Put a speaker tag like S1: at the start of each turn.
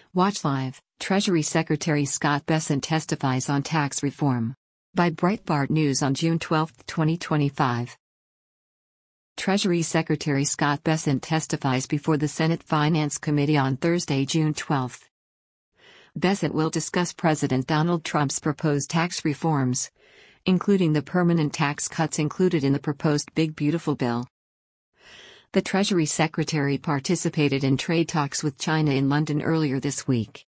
S1: Watch Live, Treasury Secretary Scott Bessent testifies on tax reform. By Breitbart News on June 12, 2025. Treasury Secretary Scott Bessent testifies before the Senate Finance Committee on Thursday, June 12. Bessent will discuss President Donald Trump's proposed tax reforms, including the permanent tax cuts included in the proposed Big Beautiful Bill. The Treasury Secretary participated in trade talks with China in London earlier this week.